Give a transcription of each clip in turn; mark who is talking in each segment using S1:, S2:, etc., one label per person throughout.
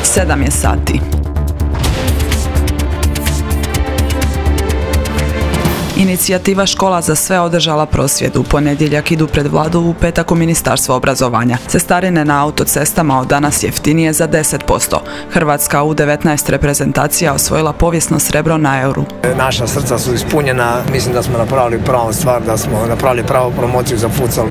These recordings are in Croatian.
S1: 7 je sati. Inicijativa Škola za sve održala prosvjed. U ponedjeljak idu pred vladu, u petak u Ministarstvo obrazovanja. Cestarine na autocestama od danas jeftinije za 10%. Hrvatska U19 reprezentacija osvojila povijesno srebro na Euru.
S2: Naša srca su ispunjena, mislim da smo napravili pravu stvar, da smo napravili pravu promociju za futsal.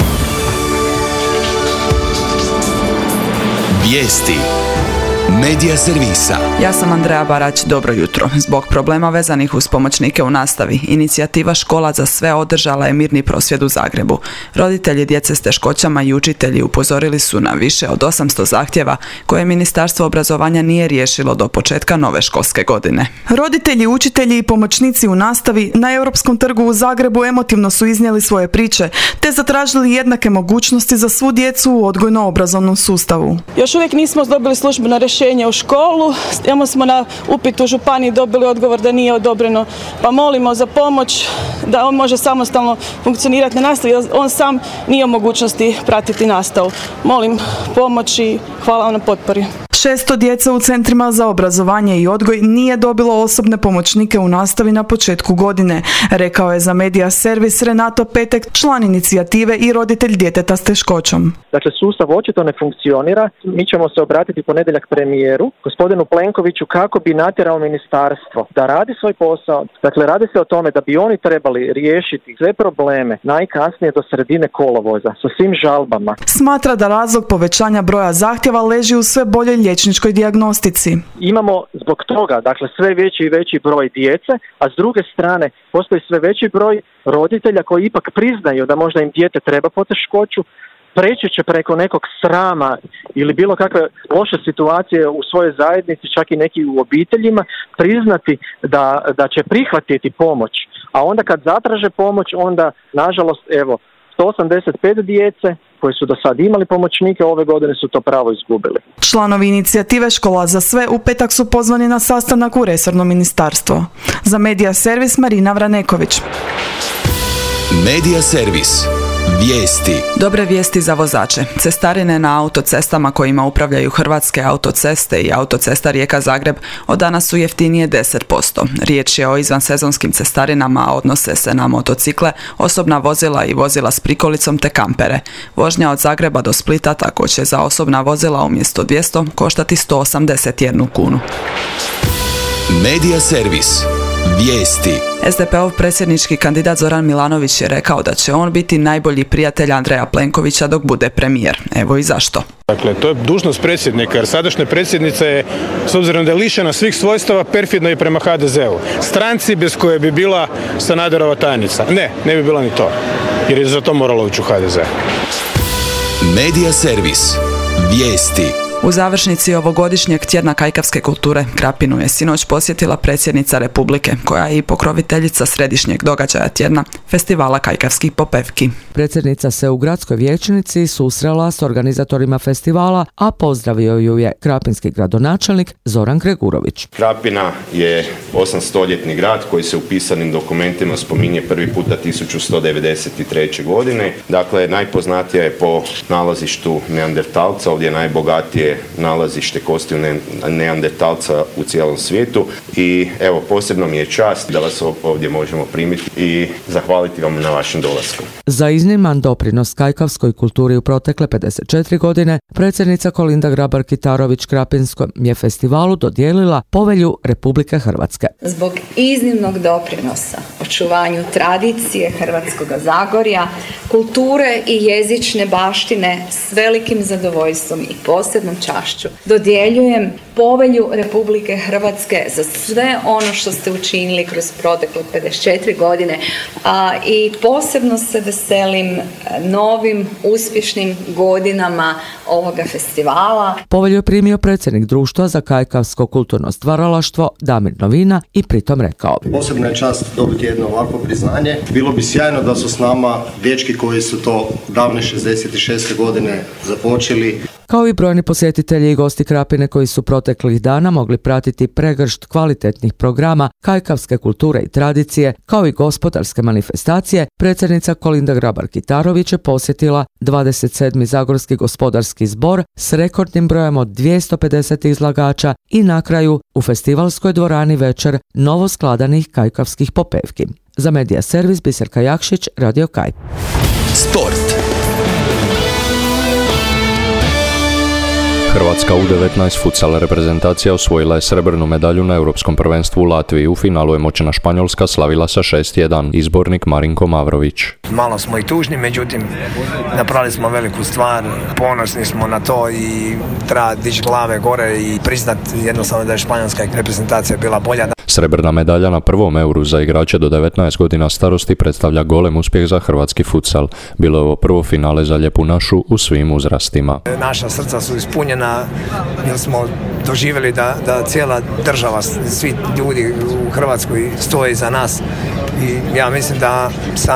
S3: Vijesti Medija servisa.
S1: Ja sam Andreja Barać, dobro jutro. Zbog problema vezanih uz pomoćnike u nastavi, inicijativa Škola za sve održala je mirni prosvjed u Zagrebu. Roditelji djece s teškoćama i učitelji upozorili su na više od 800 zahtjeva koje Ministarstvo obrazovanja nije riješilo do početka nove školske godine. Roditelji, učitelji i pomoćnici u nastavi na Europskom trgu u Zagrebu emotivno su iznijeli svoje priče te zatražili jednake mogućnosti za svu djecu u odgojno-obrazovnom sustavu.
S4: Još uvijek nismo dobili službeno rješenje u školu, smo na upit u županiji dobili odgovor da nije odobreno, pa molimo za pomoć da on može samostalno funkcionirati na nastavi, jer on sam nije u mogućnosti pratiti nastavu. Molim pomoć i hvala vam na potpori.
S1: 600 djece u centrima za obrazovanje i odgoj nije dobilo osobne pomoćnike u nastavi na početku godine, rekao je za Medija servis Renato Petek, član inicijative i roditelj djeteta s teškoćom.
S5: Dakle, sustav očito ne funkcionira. Mi ćemo se obratiti ponedjeljak premijeru, gospodinu Plenkoviću, kako bi natjerao ministarstvo da radi svoj posao. Dakle, radi se o tome da bi oni trebali riješiti sve probleme najkasnije do sredine kolovoza sa svim žalbama.
S1: Smatra da razlog povećanja broja zahtjeva leži u sve boljoj liječničkoj dijagnostici.
S5: Imamo zbog toga, dakle, sve veći i veći broj djece, a s druge strane postoji sve veći broj roditelja koji ipak priznaju da možda im dijete treba poteškoću, preći će preko nekog srama ili bilo kakve loše situacije u svojoj zajednici, čak i neki u obiteljima, priznati da će prihvatiti pomoć. A onda kad zatraže pomoć, onda, nažalost, 185 djece koji su do sad imali pomoćnike, ove godine su to pravo izgubili.
S1: Članovi inicijative Škola za sve u petak su pozvani na sastanak u resorno ministarstvo. Za Medija servis Marina Vraneković.
S3: Medija servis. Vijesti. Dobre vijesti za vozače. Cestarine na autocestama kojima upravljaju Hrvatske autoceste i autocesta Rijeka-Zagreb od danas su jeftinije 10%. Riječ je o izvansezonskim cestarinama, a odnose se na motocikle, osobna vozila i vozila s prikolicom te kampere. Vožnja od Zagreba do Splita tako će za osobna vozila umjesto 200 koštati 181 kunu. Medija servis. Vijesti. SDP-ov predsjednički kandidat Zoran Milanović je rekao da će on biti najbolji prijatelj Andreja Plenkovića dok bude premijer. Evo i zašto.
S6: Dakle, to je dužnost predsjednika, jer sadašnja predsjednica je, s obzirom da je lišena svih svojstava, perfidna i prema HDZ-u. Stranci bez koje bi bila Sanaderova tajnica. Ne bi bila ni to, jer je za to moralo ući u HDZ.
S3: Medija servis. Vijesti.
S1: U završnici ovogodišnjeg tjedna kajkavske kulture Krapinu je sinoć posjetila predsjednica Republike, koja je i pokroviteljica središnjeg događaja tjedna, festivala kajkavskih popevki.
S7: Predsjednica se u gradskoj vijećnici susrela s organizatorima festivala, a pozdravio ju je krapinski gradonačelnik Zoran Gregurović.
S8: Krapina je 800-ljetni grad koji se u pisanim dokumentima spominje prvi puta 1193. godine. Dakle, najpoznatija je po nalazištu Neandertalca, ovdje je najbogatije nalazište kostiju Neandertalca u cijelom svijetu i evo, posebno mi je čast da vas ovdje možemo primiti i zahvaliti vam na vašem dolasku.
S7: Za izniman doprinos kajkavskoj kulturi u protekle 54 godine, predsjednica Kolinda Grabar-Kitarović Krapinskom je festivalu dodijelila Povelju Republike Hrvatske.
S9: Zbog iznimnog doprinosa očuvanju tradicije Hrvatskog Zagorja, kulture i jezične baštine s velikim zadovoljstvom i posebnom čašću dodjeljujem Povelju Republike Hrvatske za sve ono što ste učinili kroz protekle 54 godine i posebno se veselim novim uspješnim godinama ovoga festivala.
S7: Povelju je primio predsjednik društva za kajkavsko kulturno stvaralaštvo Damir Novina i pritom rekao:
S10: Posebna je čast dobiti jedno ovakvo priznanje. Bilo bi sjajno da su s nama dječki koji su to davne 66. godine započeli.
S7: Kao i brojni posjetitelji i gosti Krapine koji su protekli proteklih dana mogli pratiti pregršt kvalitetnih programa kajkavske kulture i tradicije, kao i gospodarske manifestacije, predsjednica Kolinda Grabar-Kitarović je posjetila 27. Zagorski gospodarski zbor s rekordnim brojem od 250 izlagača i na kraju u festivalskoj dvorani večer novoskladanih kajkavskih popevki. Za Medija servis Biserka Jakšić, Radio Kaj.
S3: Sport.
S11: Hrvatska U19 futsal reprezentacija osvojila je srebrnu medalju na Europskom prvenstvu u Latviji. U finalu je moćna Španjolska slavila sa 6:1. Izbornik Marinko Mavrović.
S2: Malo smo i tužni, međutim napravili smo veliku stvar, ponosni smo na to i treba dići glave gore i priznati jednostavno da je španjolska reprezentacija bila bolja.
S11: Srebrna medalja na prvom Euru za igrače do 19 godina starosti predstavlja golem uspjeh za hrvatski futsal. Bilo je ovo prvo finale za lijepu našu u svim uzrastima.
S2: Naša srca su ispunjena jer smo doživjeli da cijela država, svi ljudi u Hrvatskoj stoje iza nas i ja mislim da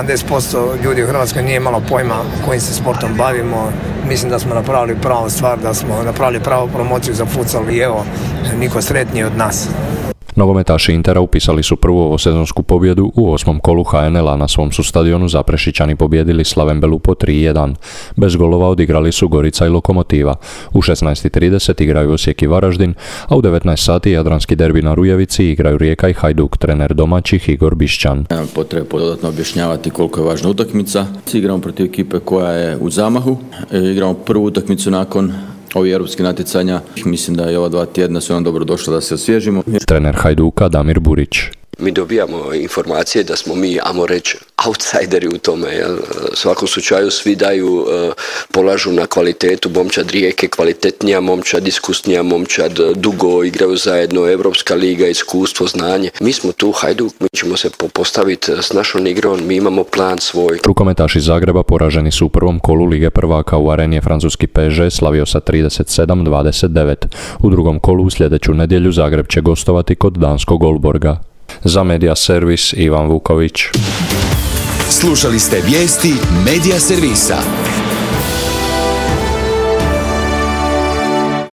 S2: 70% ljudi u Hrvatskoj nije imalo pojma kojim se sportom bavimo. Mislim da smo napravili pravu stvar, da smo napravili pravu promociju za futsal i evo, niko sretniji od nas.
S11: Nogometaši Intera upisali su prvu ovosezonsku pobjedu u 8. kolu HNL-a. Na svom su stadionu Zaprešićani pobijedili Slaven Belupo 3:1. Bez golova odigrali su Gorica i Lokomotiva. U 16:30 igraju Osijek i Varaždin, a u 19 sati jadranski derbi na Rujevici igraju Rijeka i Hajduk. Trener domaćih Igor Bišćan.
S12: Nemam potrebe dodatno objašnjavati koliko je važna utakmica. Igramo protiv ekipe koja je u zamahu. Igramo prvu utakmicu nakon ovih europskih natjecanja. Mislim da je ova 2 tjedna su nam dobro došlo da se osvježimo.
S11: Trener Hajduka Damir Burić.
S13: Mi dobijamo informacije da smo mi, ajmo reći, outsideri u tome. Jel? U svakom slučaju svi polažu na kvalitetu. Momčad Rijeke, kvalitetnija momčad, iskusnija momčad, dugo igraju zajedno, Evropska liga, iskustvo, znanje. Mi smo tu Hajduk, mi ćemo se postaviti s našom igrom, mi imamo plan svoj.
S11: Rukometaši Zagreba poraženi su u prvom kolu Lige prvaka. U areni je francuski PSG slavio sa 37-29. U drugom kolu u sljedeću nedjelju Zagreb će gostovati kod danskog Olborga. Za Medija servis Ivan Vuković.
S3: Slušali ste vijesti Medija servisa.